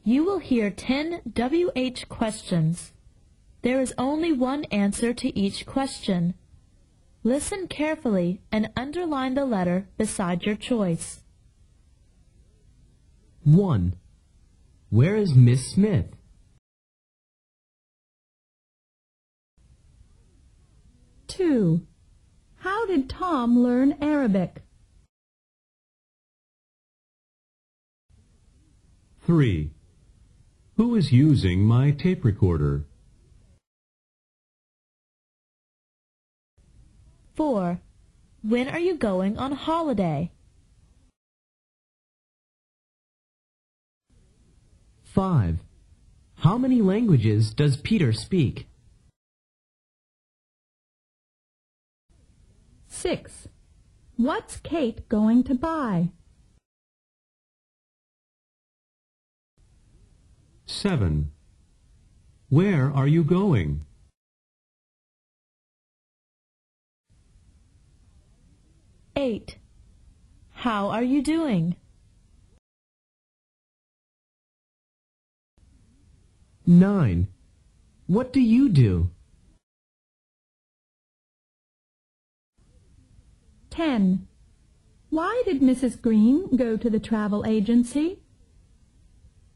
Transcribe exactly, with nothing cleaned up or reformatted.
You will hear ten W H questions. There is only one answer to each question. Listen carefully and underline the letter beside your choice. one. Where is Miss Smith? two. How did Tom learn Arabic? three. Who is using my tape recorder? four. When are you going on holiday? five. How many languages does Peter speak? six. What's Kate going to buy? seven. Where are you going? eight. How are you doing? nine. What do you do? ten. Why did Missus Green go to the travel agency?